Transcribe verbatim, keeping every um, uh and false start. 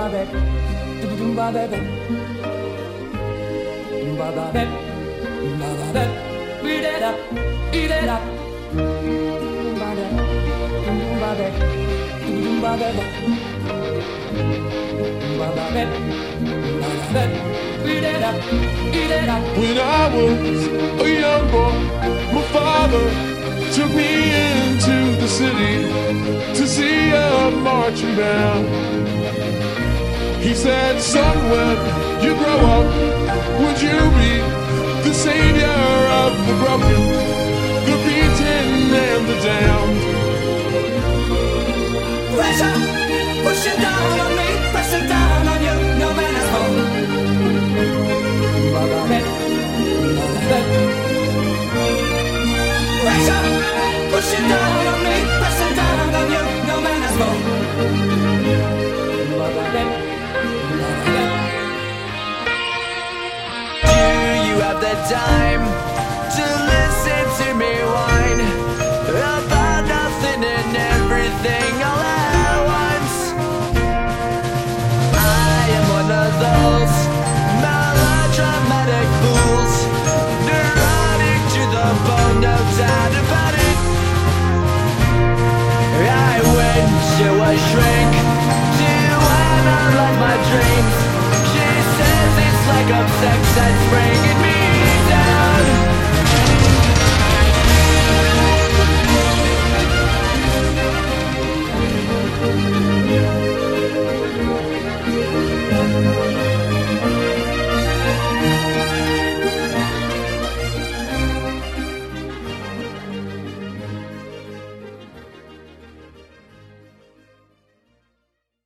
When I was a young boy, my father took me into the city to see a marching band. He said, son, when you grow up, would you be the savior of the broken, the beaten and the damned? Pressure, pushing down on me, pressing down on you, no man is home. Pressure, pushing down on me, pressing down on you, no man is home. Do you have the time to listen to me whine about nothing and everything all at once? I am one of those melodramatic fools, neurotic to the bone, no doubt about it. I went to a shrink to analyze my dreams. She says it's like a sex and spring.